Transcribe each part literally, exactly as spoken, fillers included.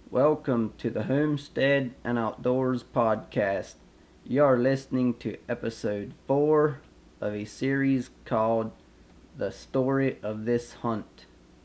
Welcome to the Homestead and Outdoors podcast. You are listening to episode four of a series called The Story of This Hunt.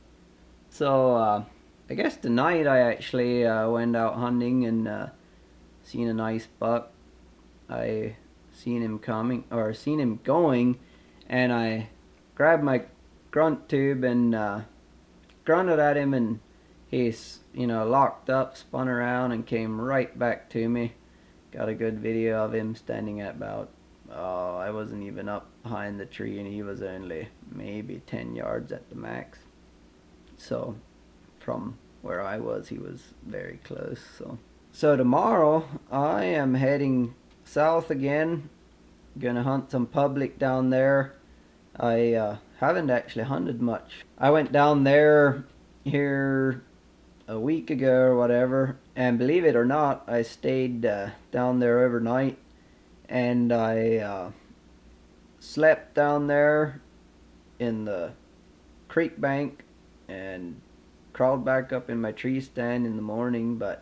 So, uh, I guess tonight I actually uh, went out hunting and uh, seen a nice buck. I seen him coming, or seen him going, and I grabbed my grunt tube and uh, grunted at him, and he's, you know, locked up, spun around, and came right back to me. Got a good video of him standing at about, oh, I wasn't even up behind the tree, and he was only maybe ten yards at the max. So, from where I was, he was very close. So, so tomorrow, I am heading south again. Gonna hunt some public down there. I uh, haven't actually hunted much. I went down there here a week ago or whatever, and believe it or not, I stayed uh, down there overnight, and I uh, slept down there in the creek bank and crawled back up in my tree stand in the morning, but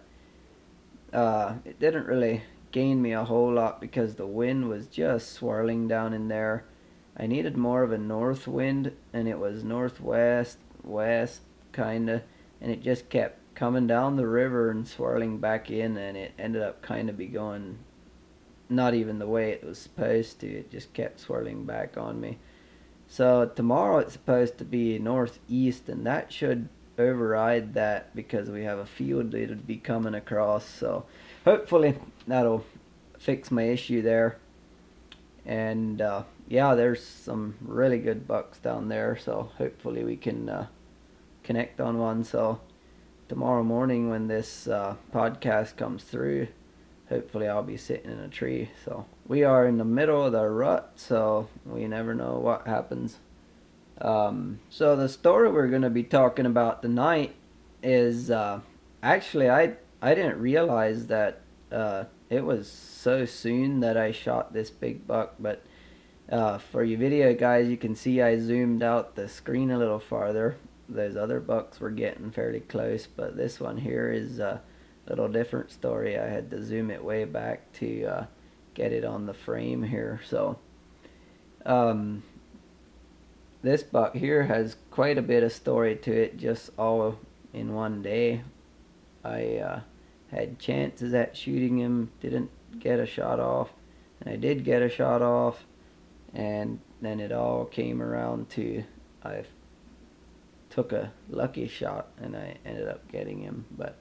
uh, it didn't really gain me a whole lot because the wind was just swirling down in there. I needed more of a north wind, and it was northwest, west, kinda, and it just kept coming down the river and swirling back in, and it ended up kind of be going not even the way it was supposed to. It just kept swirling back on me. So tomorrow it's supposed to be northeast, and that should override that because we have a field that it'll be coming across. So hopefully that'll fix my issue there. And uh, yeah, there's some really good bucks down there, so hopefully we can uh, connect on one. So tomorrow morning when this uh, podcast comes through, hopefully I'll be sitting in a tree. So we are in the middle of the rut, so we never know what happens. Um, so the story we're going to be talking about tonight is uh, actually I I didn't realize that uh, it was so soon that I shot this big buck, but uh, for you video guys, you can see I zoomed out the screen a little farther. Those other bucks were getting fairly close, but this one here is a little different story. I had to zoom it way back to uh, get it on the frame here. So um, this buck here has quite a bit of story to it, just all in one day. I uh, had chances at shooting him, didn't get a shot off, and I did get a shot off, and then it all came around to I took a lucky shot and I ended up getting him. But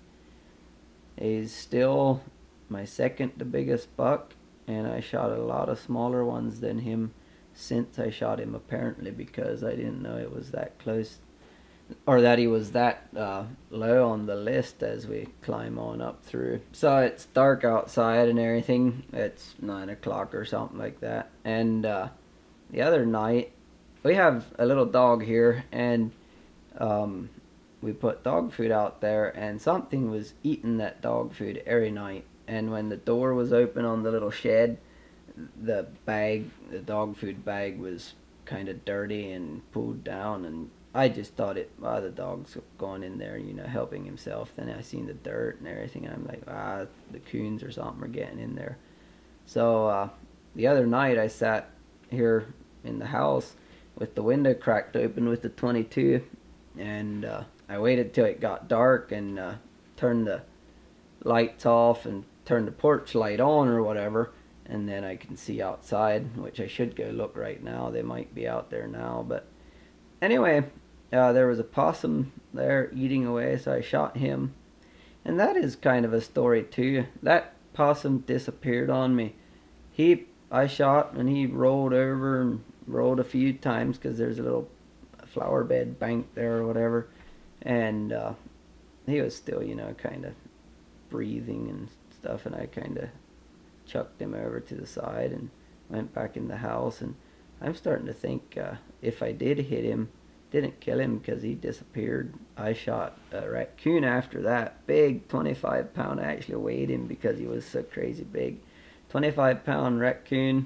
he's still my second to biggest buck, and I shot a lot of smaller ones than him since I shot him, apparently because I didn't know it was that close, or that he was that uh, low on the list as we climb on up through. So it's dark outside and everything. It's nine o'clock or something like that. And uh, the other night, we have a little dog here, and um, we put dog food out there, and something was eating that dog food every night. And when the door was open on the little shed, the bag, the dog food bag was kind of dirty and pulled down, and I just thought it, ah, the dog's going in there, you know, helping himself. Then I seen the dirt and everything, and I'm like, ah, the coons or something are getting in there. So uh, the other night I sat here in the house with the window cracked open with the twenty-two, and uh, I waited till it got dark and uh, turned the lights off and turned the porch light on or whatever, and then I can see outside, which I should go look right now. They might be out there now, but anyway, uh, there was a possum there eating away, so I shot him. And that is kind of a story too. That possum disappeared on me. He, I shot, and he rolled over and rolled a few times because there's a little flower bed bank there or whatever. And uh, he was still, you know, kind of breathing and stuff, and I kind of chucked him over to the side and went back in the house. And I'm starting to think uh, if I did hit him, didn't kill him because he disappeared, I shot a raccoon after that. Big, twenty-five pound. I actually weighed him because he was so crazy big. twenty-five pound raccoon.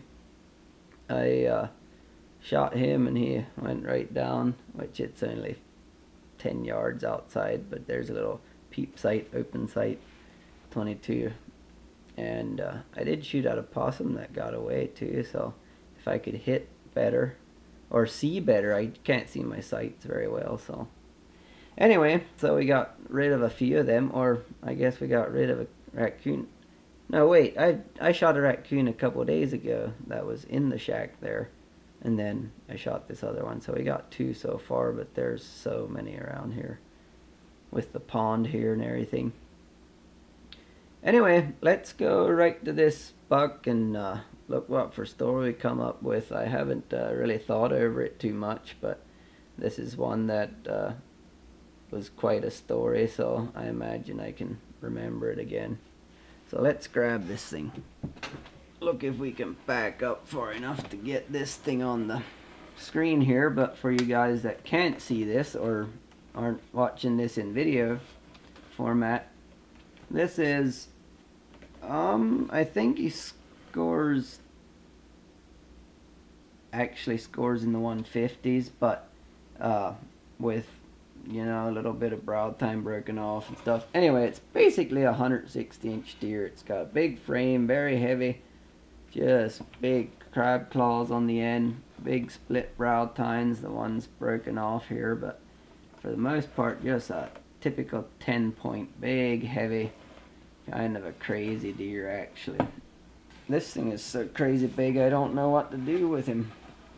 I uh, shot him and he went right down, which it's only ten yards outside, but there's a little peep sight, open sight, twenty-two. And uh, I did shoot at a possum that got away too, so if I could hit better or see better, I can't see my sights very well, so anyway, so we got rid of a few of them, or I guess we got rid of a raccoon. No, wait, I I shot a raccoon a couple of days ago that was in the shack there, and then I shot this other one, so we got two so far, but there's so many around here with the pond here and everything. Anyway, let's go right to this buck and uh, look what for story we come up with. I haven't uh, really thought over it too much, but this is one that uh, was quite a story, so I imagine I can remember it again. So let's grab this thing. Look if we can back up far enough to get this thing on the screen here, but for you guys that can't see this or aren't watching this in video format, this is, um, I think he scores, actually scores in the one fifties, but uh, with, you know, a little bit of brow tine broken off and stuff. Anyway, it's basically a one hundred sixty inch deer. It's got a big frame, very heavy, just big crab claws on the end, big split brow tines, the one's broken off here, but for the most part just a typical ten point, big, heavy, kind of a crazy deer actually. This thing is so crazy big I don't know what to do with him.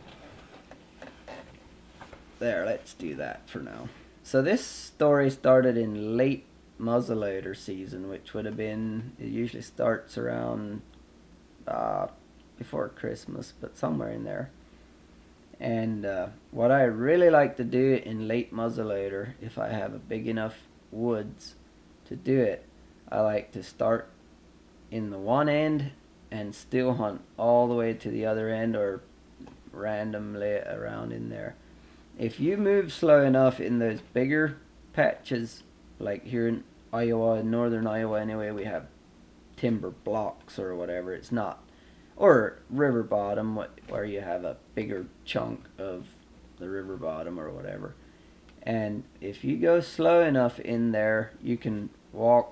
There, let's do that for now. So this story started in late muzzleloader season, which would have been, it usually starts around uh, before Christmas, but somewhere in there. And uh, what I really like to do in late muzzleloader, if I have a big enough woods to do it, I like to start in the one end and still hunt all the way to the other end or randomly around in there. If you move slow enough in those bigger patches, like here in Iowa, in northern Iowa anyway, we have timber blocks or whatever, it's not, or river bottom, where you have a bigger chunk of the river bottom or whatever. And if you go slow enough in there, you can walk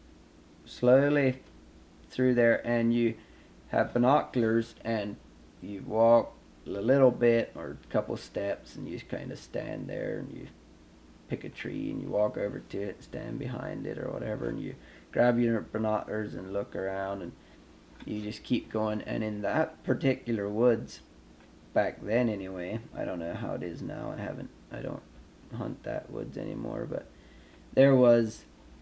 slowly through there, and you have binoculars and you walk a little bit or a couple steps, and you kind of stand there and you pick a tree and you walk over to it, stand behind it or whatever, and you grab your binoculars and look around, and you just keep going. And in that particular woods back then anyway, I don't know how it is now, I haven't I don't hunt that woods anymore, but there was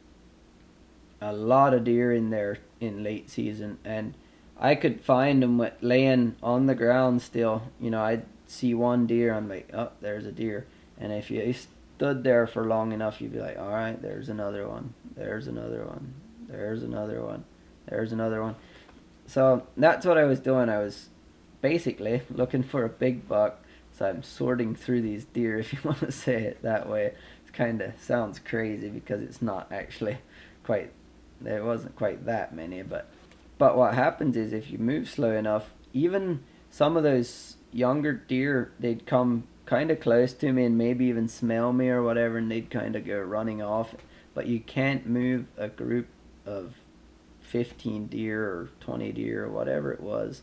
a lot of deer in there in late season, and I could find them with, laying on the ground still. You know, I'd see one deer, I'm like, oh, there's a deer. And if you stood there for long enough, you'd be like, all right, there's another one, there's another one, there's another one, there's another one. So that's what I was doing. I was basically looking for a big buck. So I'm sorting through these deer, if you want to say it that way. It kind of sounds crazy because it's not actually quite, there wasn't quite that many, but But what happens is if you move slow enough, even some of those younger deer, they'd come kind of close to me and maybe even smell me or whatever, and they'd kind of go running off. But you can't move a group of fifteen deer or twenty deer or whatever it was.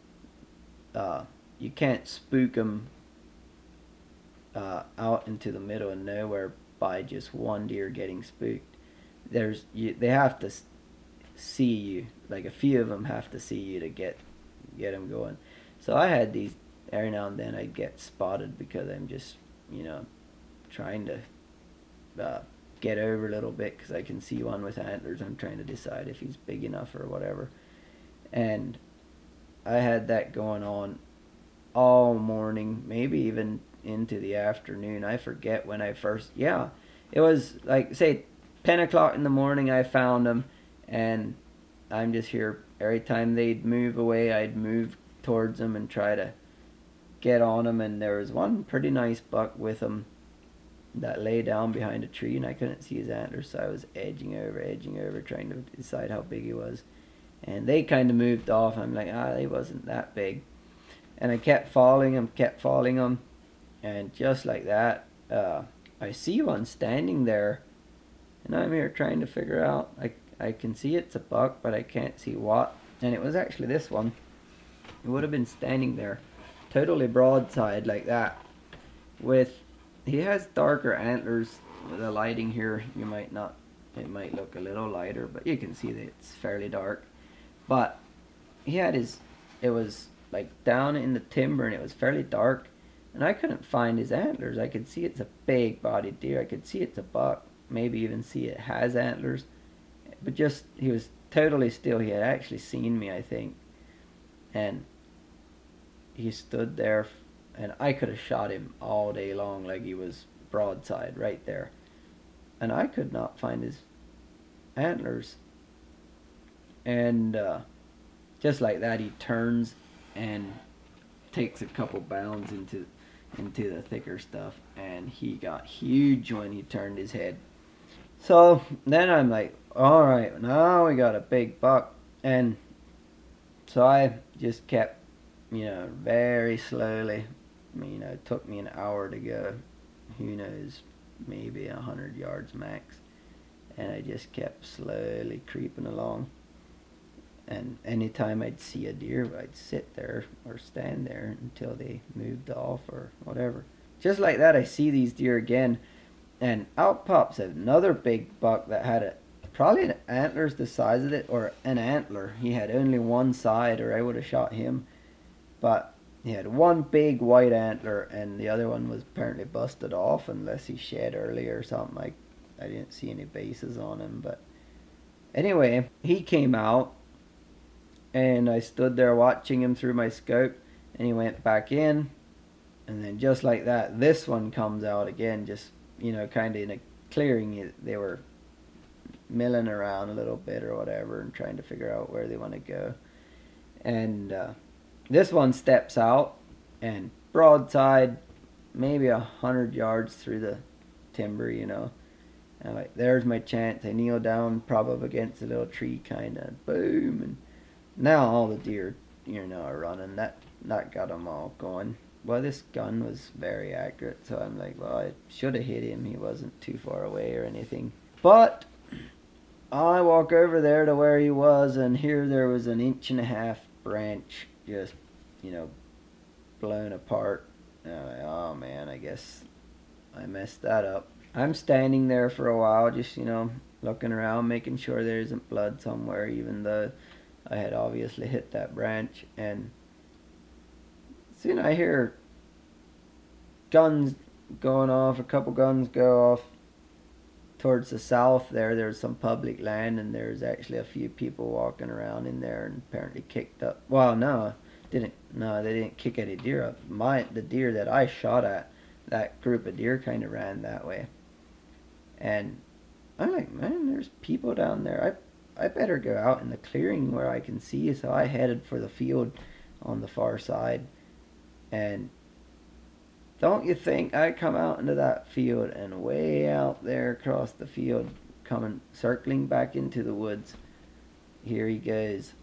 Uh, you can't spook them uh, out into the middle of nowhere by just one deer getting spooked. There's you, they have to see you, like a few of them have to see you to get get them going. So I had these, every now and then I'd get spotted because I'm just, you know, trying to uh, get over a little bit because I can see one with antlers. I'm trying to decide if he's big enough or whatever. And I had that going on all morning, maybe even into the afternoon. I forget when I first, yeah, it was like, say, ten o'clock in the morning I found them, and I'm just here. Every time they'd move away, I'd move towards them and try to get on them. And there was one pretty nice buck with them that lay down behind a tree, and I couldn't see his antlers, so I was edging over, edging over, trying to decide how big he was. And they kind of moved off. I'm like, ah, he wasn't that big. And I kept following him, kept following him, and just like that, uh, I see one standing there, And I'm here trying to figure out, I, I can see it's a buck, but I can't see what. And it was actually this one. It would have been standing there, totally broadside like that. With, he has darker antlers. With the lighting here, you might not, it might look a little lighter, but you can see that it's fairly dark. But he had his, it was like down in the timber and it was fairly dark. And I couldn't find his antlers. I could see it's a big bodied deer. I could see it's a buck. Maybe even see it has antlers. But just, he was totally still. He had actually seen me, I think. And he stood there, and I could have shot him all day long like he was broadside right there. And I could not find his antlers. And uh, just like that, he turns and takes a couple bounds into into the thicker stuff, and he got huge when he turned his head. So then I'm like, all right, now we got a big buck. And so I just kept, you know, very slowly. I mean, you know, it took me an hour to go, who knows, maybe a hundred yards max. And I just kept slowly creeping along. And anytime I'd see a deer, I'd sit there or stand there until they moved off or whatever. Just like that, I see these deer again, and out pops another big buck that had a probably an antlers the size of it, or an antler. He had only one side, or I would have shot him. But he had one big white antler, and the other one was apparently busted off, unless he shed early or something. I, I didn't see any bases on him, but anyway, he came out. And I stood there watching him through my scope, and he went back in, and then just like that, this one comes out again, just, you know, kind of in a clearing. They were milling around a little bit or whatever and trying to figure out where they want to go. And uh, this one steps out, and broadside, maybe a hundred yards through the timber, you know. And like, there's my chance. I kneel down, prop up against a little tree, kind of, boom, and now all the deer, you know, are running. That that got them all going. Well, this gun was very accurate, so I'm like, well, I should have hit him. He wasn't too far away or anything. But I walk over there to where he was, and here there was an inch and a half branch just, you know, blown apart. And I'm like, oh man, I guess I messed that up. I'm standing there for a while, just, you know, looking around, making sure there isn't blood somewhere, even though I had obviously hit that branch. And soon I hear guns going off, a couple guns go off towards the south there. There's some public land, and there's actually a few people walking around in there, and apparently kicked up. Well, no, didn't. No, they didn't kick any deer up. My the deer that I shot at, that group of deer kind of ran that way. And I'm like, man, there's people down there. I I better go out in the clearing where I can see. So I headed for the field on the far side. And don't you think I come out into that field, and way out there across the field, coming, circling back into the woods, here he goes.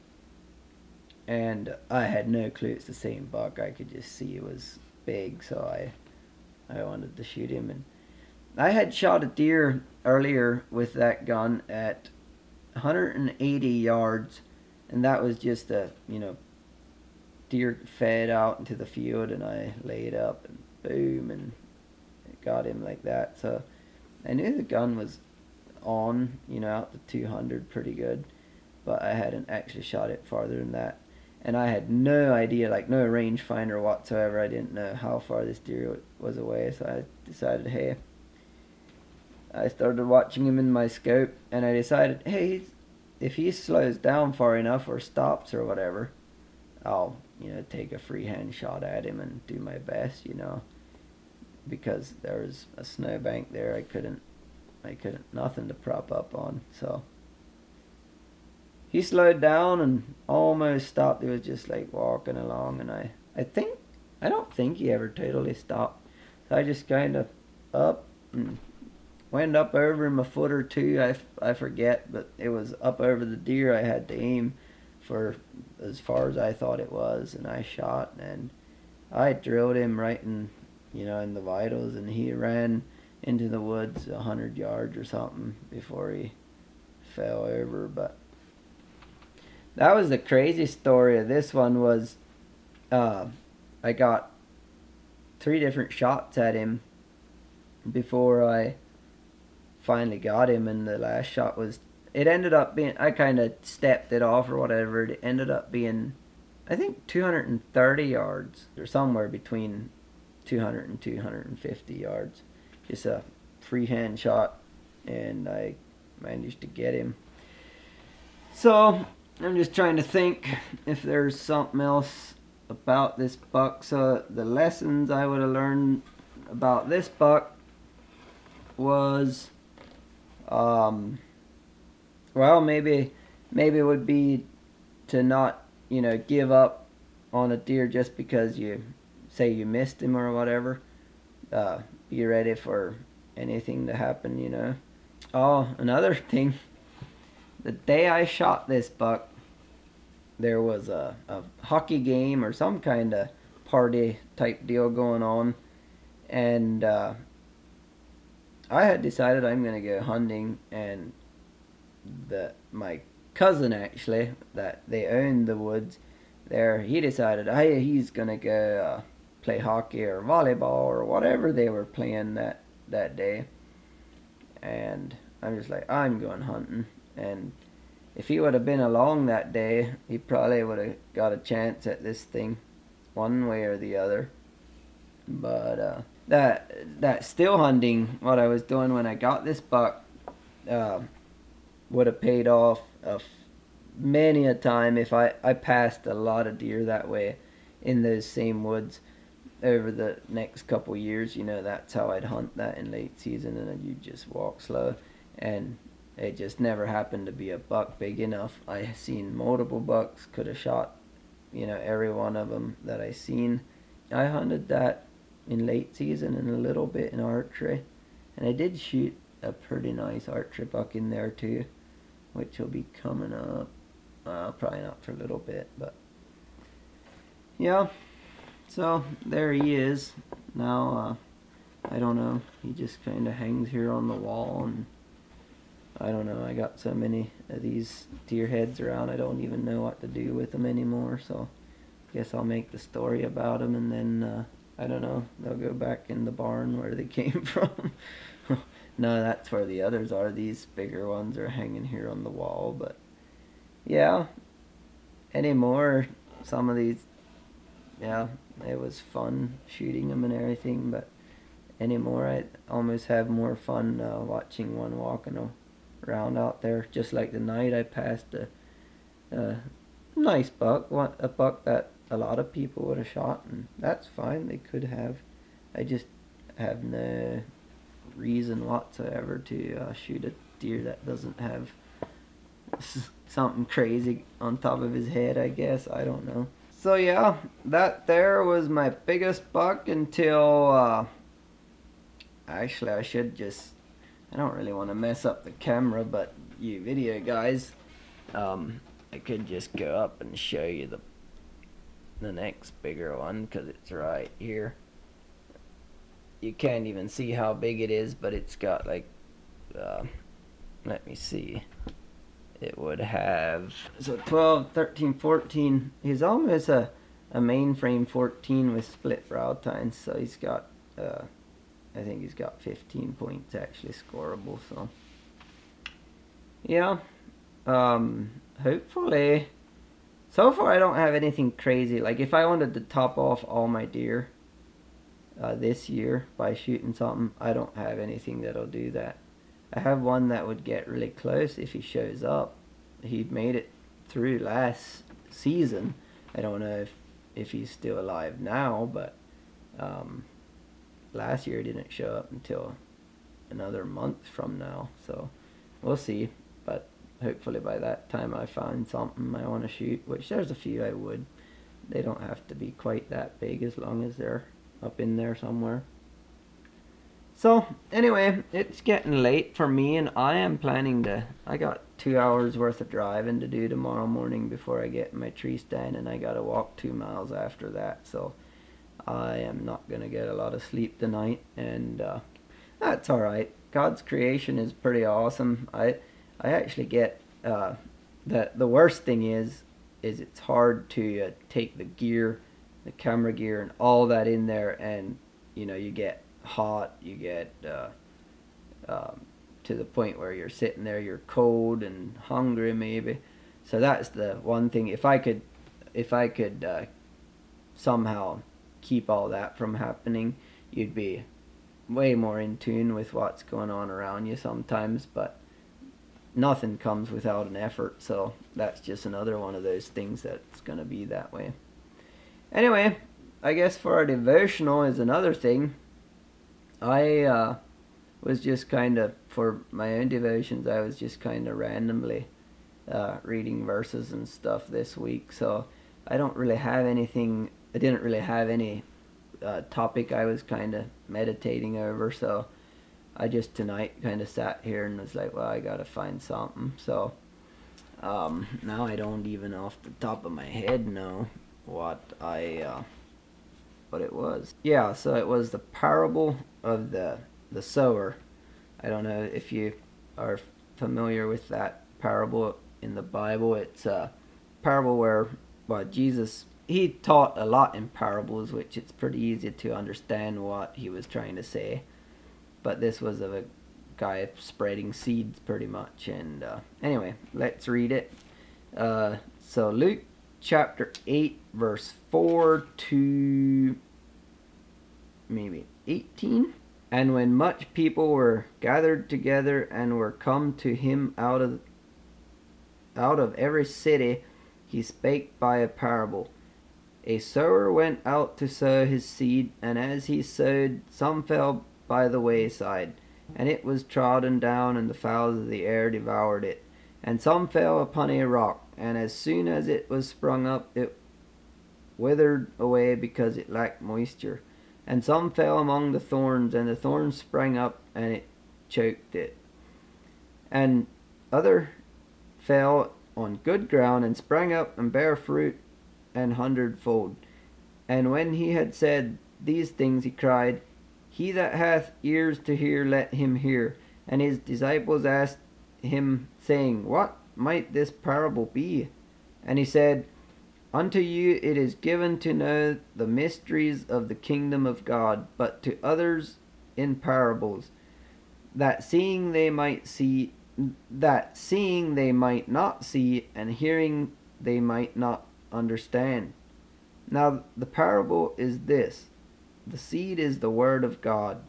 And I had no clue it's the same buck. I could just see it was big, so I I wanted to shoot him. And I had shot a deer earlier with that gun at one hundred eighty yards, and that was just a, you know, deer fed out into the field, and I laid up and boom, and it got him like that. So I knew the gun was on, you know, out to two hundred pretty good, but I hadn't actually shot it farther than that. And I had no idea, like no rangefinder whatsoever. I didn't know how far this deer was away, so I decided, hey, I started watching him in my scope, and I decided, hey, if he slows down far enough or stops or whatever, I'll, you know, take a freehand shot at him and do my best, you know, because there was a snowbank there. I couldn't, I couldn't, nothing to prop up on. So he slowed down and almost stopped. He was just like walking along, and I, I think, I don't think he ever totally stopped. So I just kind of up and went up over him a foot or two. I, I forget, but it was up over the deer. I had to aim for as far as I thought it was, and I shot, and I drilled him right in, you know, in the vitals, and he ran into the woods a hundred yards or something before he fell over. But that was the crazy story of this one was uh, I got three different shots at him before I finally got him, and the last shot was, it ended up being, I kind of stepped it off or whatever, it ended up being, I think, two hundred thirty yards, or somewhere between two hundred and two hundred fifty yards. Just a freehand shot, and I managed to get him. So, I'm just trying to think if there's something else about this buck. So, the lessons I would have learned about this buck was, um, well, maybe, maybe it would be to not, you know, give up on a deer just because you say you missed him or whatever. Uh, be ready for anything to happen, you know. Oh, another thing. The day I shot this buck, there was a, a hockey game or some kind of party type deal going on. And uh, I had decided I'm going to go hunting, and the my cousin, actually, that they owned the woods there, he decided, hey, he's going to go uh, play hockey or volleyball or whatever they were playing that, that day. And I'm just like, I'm going hunting. And if he would have been along that day, he probably would have got a chance at this thing, one way or the other. But uh, that that still hunting, what I was doing when I got this buck, uh, would have paid off uh, many a time if I, I passed a lot of deer that way in those same woods over the next couple years. You know, that's how I'd hunt that in late season, and you just walk slow. And it just never happened to be a buck big enough. I seen multiple bucks, could have shot, you know, every one of them that I seen. I hunted that in late season and a little bit in archery, and I did shoot a pretty nice archery buck in there too, which will be coming up. Uh, probably not for a little bit, but yeah. So there he is. Now uh, I don't know. He just kind of hangs here on the wall, and I don't know. I got so many of these deer heads around, I don't even know what to do with them anymore. So I guess I'll make the story about them, and then uh, I don't know. They'll go back in the barn where they came from. No, that's where the others are. These bigger ones are hanging here on the wall. But yeah, anymore, some of these, yeah, it was fun shooting them and everything. But anymore, I almost have more fun uh, watching one walking around out there. Just like the night I passed a, a nice buck, one, a buck that a lot of people would have shot, and that's fine. They could have. I just have no reason whatsoever to uh, shoot a deer that doesn't have something crazy on top of his head, I guess. I don't know. So yeah, that there was my biggest buck until uh, actually I should just, I don't really want to mess up the camera, but you video guys, um, I could just go up and show you the the next bigger one, because it's right here. You can't even see how big it is, but it's got like, uh, let me see, it would have, so twelve, thirteen, fourteen, he's almost a, a mainframe fourteen with split brow tines, so he's got, uh, I think he's got fifteen points actually scoreable, so, yeah, um, hopefully, so far I don't have anything crazy. Like if I wanted to top off all my deer uh, this year by shooting something, I don't have anything that'll do that. I have one that would get really close if he shows up. He made it through last season. I don't know if, if he's still alive now, but um, last year he didn't show up until another month from now. So we'll see. But hopefully by that time I find something I want to shoot, which there's a few I would. They don't have to be quite that big as long as they're up in there somewhere. So anyway, it's getting late for me, and I am planning to, I got two hours worth of driving to do tomorrow morning before I get in my tree stand, and I gotta walk two miles after that, so I am not gonna get a lot of sleep tonight. And uh, That's all right. God's creation is pretty awesome. I I actually get uh, the the worst thing is is it's hard to uh, take the gear, the camera gear, and all that in there, and you know you get hot, you get uh, um, to the point where you're sitting there, you're cold and hungry maybe. So that's the one thing. If I could, if I could uh, somehow keep all that from happening, you'd be way more in tune with what's going on around you sometimes. But nothing comes without an effort, so that's just another one of those things that's going to be that way. Anyway, I guess for our devotional is another thing. I uh, was just kind of, for my own devotions, I was just kind of randomly uh, reading verses and stuff this week, so I don't really have anything, I didn't really have any uh, topic I was kind of meditating over, so I just tonight kind of sat here and was like, well, I gotta find something. So um, now I don't even off the top of my head know what I uh, what it was. Yeah, so it was the parable of the the sower. I don't know if you are familiar with that parable in the Bible. It's a parable where well Jesus he taught a lot in parables, which it's pretty easy to understand what he was trying to say. But this was of a guy spreading seeds pretty much. And uh, anyway, let's read it. Uh, so Luke chapter eight, verse four to maybe eighteen. And when much people were gathered together and were come to him out of out of every city, he spake by a parable. A sower went out to sow his seed, and as he sowed, some fell by the wayside, and it was trodden down, and the fowls of the air devoured it. And some fell upon a rock, and as soon as it was sprung up, it withered away because it lacked moisture. And some fell among the thorns, and the thorns sprang up, and it choked it. And other fell on good ground, and sprang up, and bare fruit an hundredfold. And when he had said these things, he cried, He that hath ears to hear, let him hear. And his disciples asked him, saying, What might this parable be? And he said, Unto you it is given to know the mysteries of the kingdom of God, but to others in parables, that seeing they might see, that seeing they might not see, and hearing they might not understand. Now the parable is this. The seed is the word of God.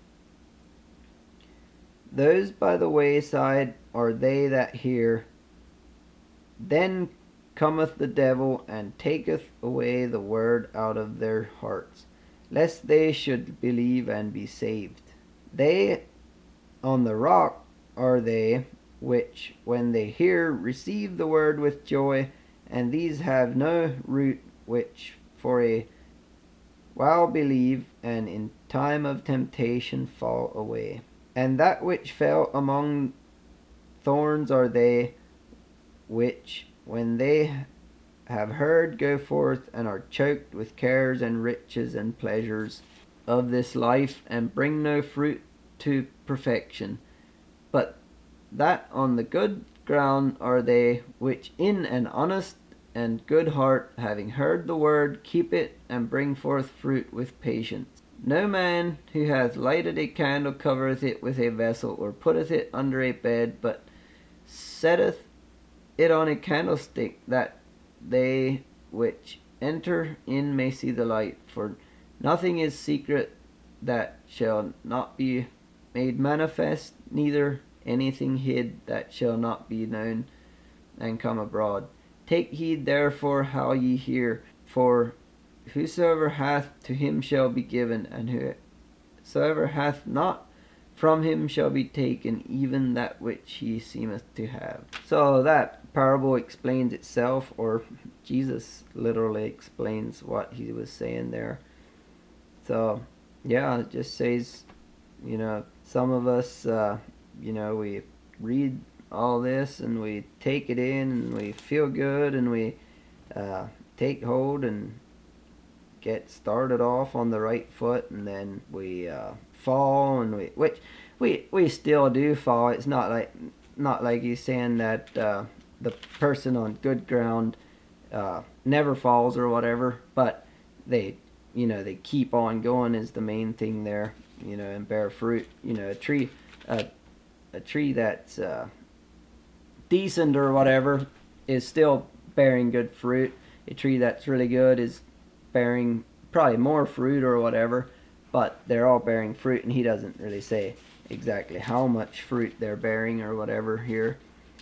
Those by the wayside are they that hear. Then cometh the devil, and taketh away the word out of their hearts, lest they should believe and be saved. They on the rock are they which, when they hear, receive the word with joy, and these have no root, which for a while believe, and in time of temptation fall away. And that which fell among thorns are they which, when they have heard, go forth, and are choked with cares and riches and pleasures of this life, and bring no fruit to perfection. But that on the good ground are they which in an honest and good heart, having heard the word, keep it, and bring forth fruit with patience. No man who hath lighted a candle covereth it with a vessel, or putteth it under a bed, but setteth it on a candlestick, that they which enter in may see the light. For nothing is secret that shall not be made manifest, neither anything hid that shall not be known and come abroad. Take heed therefore how ye hear, for whosoever hath, to him shall be given, and whosoever hath not, from him shall be taken even that which he seemeth to have. So that parable explains itself, or Jesus literally explains what he was saying there. So yeah, it just says, you know, some of us, uh, you know, we read all this and we take it in and we feel good and we uh, take hold and get started off on the right foot, and then we uh, fall, and we which we we still do fall. It's not like not like he's saying that uh, the person on good ground uh, never falls or whatever, but they you know they keep on going is the main thing there, you know, and bear fruit. You know, a tree uh, a tree that's uh, decent or whatever is still bearing good fruit. A tree that's really good is bearing probably more fruit or whatever, but they're all bearing fruit, and he doesn't really say exactly how much fruit they're bearing or whatever here.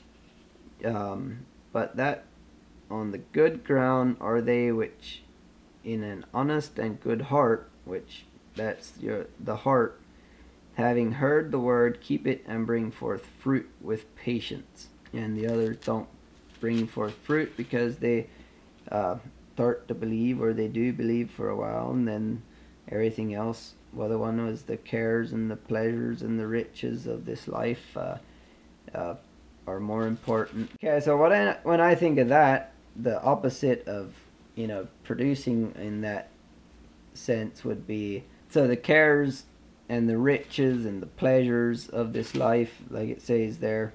Um, but that on the good ground are they which in an honest and good heart, which that's your the heart, having heard the word, keep it and bring forth fruit with patience. And the others don't bring forth fruit because they uh, start to believe, or they do believe for a while, and then everything else. Well, the one was the cares and the pleasures and the riches of this life uh, uh, are more important. Okay, so what I, when I think of that, the opposite of, you know, producing in that sense would be, so the cares and the riches and the pleasures of this life, like it says there,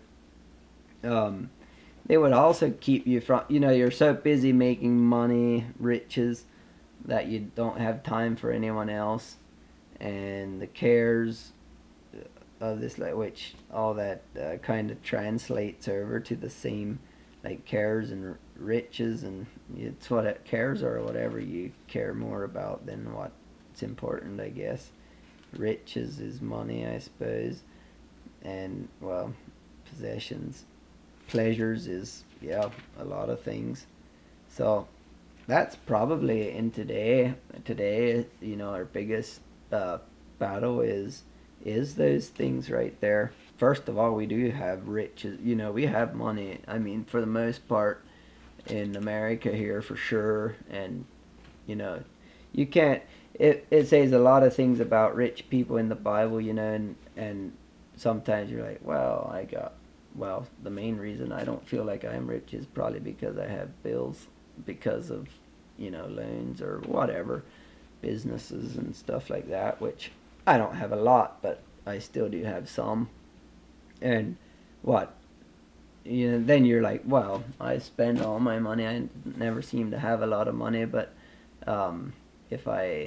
um, they would also keep you from, you know, you're so busy making money, riches, that you don't have time for anyone else. And the cares of this, like, which all that uh, kind of translates over to the same, like cares and r- riches, and it's what it cares or whatever you care more about than what's important, I guess. Riches is money, I suppose, and well, possessions. Pleasures is, yeah, a lot of things. So that's probably in today today you know, our biggest uh, battle is is those things right there. First of all, we do have riches, you know, we have money, I mean, for the most part in America here, for sure. And you know, you can't, it, it says a lot of things about rich people in the Bible, you know, and and sometimes you're like, well, I got well, the main reason I don't feel like I'm rich is probably because I have bills because of, you know, loans or whatever, businesses and stuff like that, which I don't have a lot, but I still do have some. And what, you know, then you're like, well, I spend all my money. I never seem to have a lot of money, but um, if I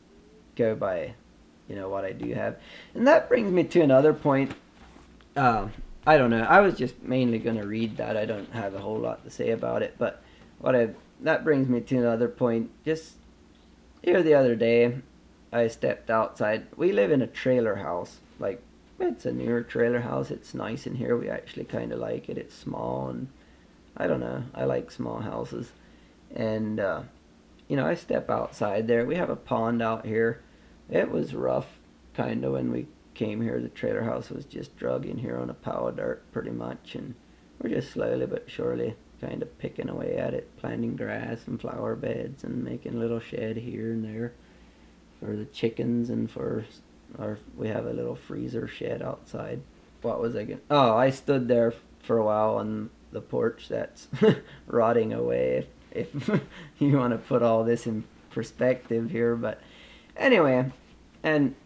go by, you know, what I do have. And that brings me to another point. Um, I don't know. I was just mainly going to read that. I don't have a whole lot to say about it, but what I that brings me to another point. Just here the other day, I stepped outside. We live in a trailer house. Like, it's a newer trailer house. It's nice in here. We actually kind of like it. It's small, and I don't know. I like small houses. And, uh, you know, I step outside there. We have a pond out here. It was rough, kind of, when we came here. The trailer house was just drug in here on a pile of dirt, pretty much. And we're just slowly but surely kind of picking away at it, planting grass and flower beds and making a little shed here and there for the chickens and for our, we have a little freezer shed outside. What was I going to, oh, I stood there for a while on the porch that's rotting away, if, if you want to put all this in perspective here. But anyway, and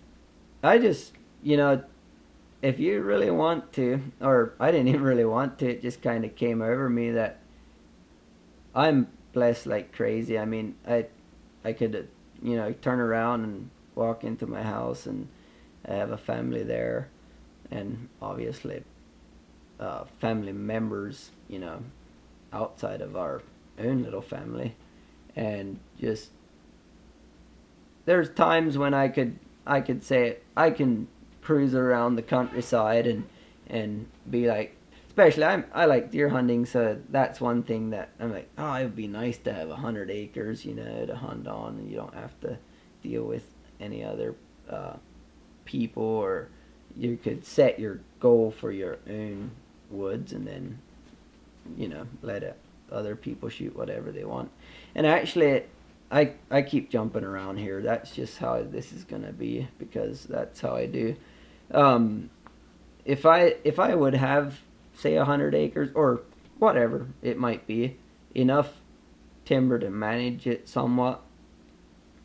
I just, you know, if you really want to, or I didn't even really want to, it just kind of came over me that I'm blessed like crazy. I mean, I I could, you know, turn around and walk into my house, and I have a family there, and obviously uh, family members, you know, outside of our own little family. And just, there's times when I could, I could say, I can cruise around the countryside and and be like, especially I'm I like deer hunting, so that's one thing that I'm like, oh, it would be nice to have a hundred acres, you know, to hunt on, and you don't have to deal with any other uh, people, or you could set your goal for your own woods and then, you know, let it, other people shoot whatever they want. And actually, I I keep jumping around here. That's just how this is gonna be, because that's how I do. Um, if I if I would have, say, a hundred acres or whatever it might be, enough timber to manage it somewhat,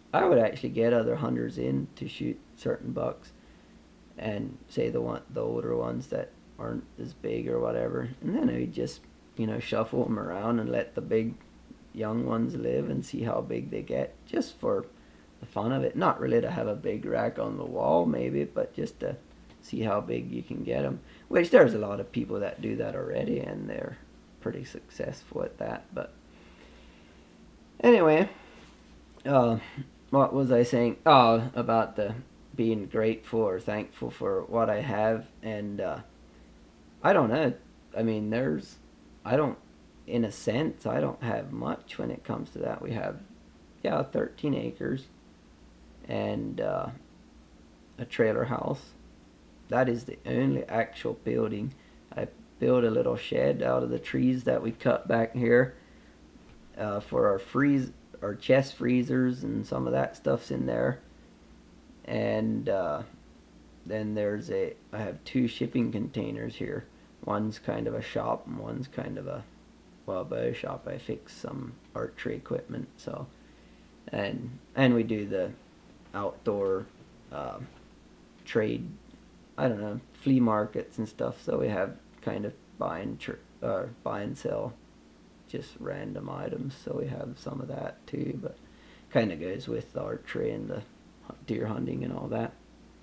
I would actually get other hunters in to shoot certain bucks, and say the one the older ones that aren't as big or whatever, and then I would just you know shuffle them around and let the big young ones live and see how big they get, just for the fun of it. Not really to have a big rack on the wall, maybe, but just to see how big you can get them. Which there's a lot of people that do that already, and they're pretty successful at that. But anyway, uh, what was I saying? Oh, about the being grateful or thankful for what I have, and uh, I don't know. I mean, there's, I don't, in a sense, I don't have much when it comes to that. We have, yeah, thirteen acres and uh, a trailer house. That is the only actual building. I built a little shed out of the trees that we cut back here uh, for our freeze, our chest freezers, and some of that stuff's in there. And uh, then there's a, I have two shipping containers here. One's kind of a shop and one's kind of a, well, bow shop. I fix some archery equipment, so, and and we do the outdoor uh, trade, I don't know, flea markets and stuff. So we have kind of buy and tr- uh, buy and sell just random items. So we have some of that too, but kind of goes with the archery and the deer hunting and all that.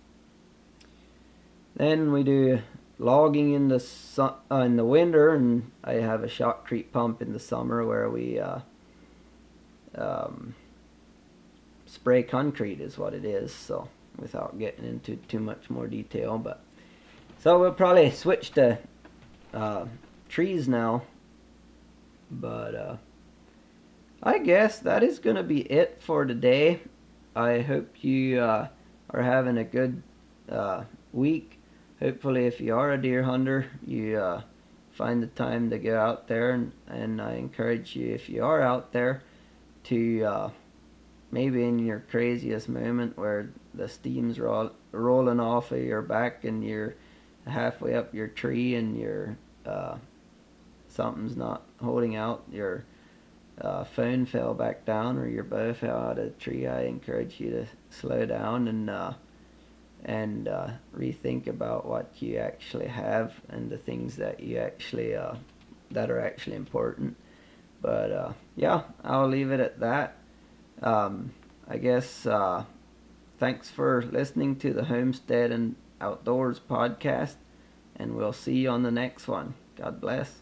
Then we do logging in the su- uh, in the winter, and I have a shotcrete pump in the summer where we uh, um, spray concrete is what it is. So without getting into too much more detail, but so we'll probably switch to uh, trees now. But uh, I guess that is gonna be it for today. I hope you uh, are having a good uh, week. Hopefully, if you are a deer hunter, you uh, find the time to go out there, and, and I encourage you, if you are out there, to uh, maybe in your craziest moment where the steam's roll, rolling off of your back and you're halfway up your tree and your uh, something's not holding out, your uh, phone fell back down or your bow fell out of the tree, I encourage you to slow down and uh, and uh, rethink about what you actually have and the things that you actually uh, that are actually important. But uh, yeah, I'll leave it at that. Um, I guess uh, thanks for listening to the Homestead and Outdoors podcast, and we'll see you on the next one. God bless.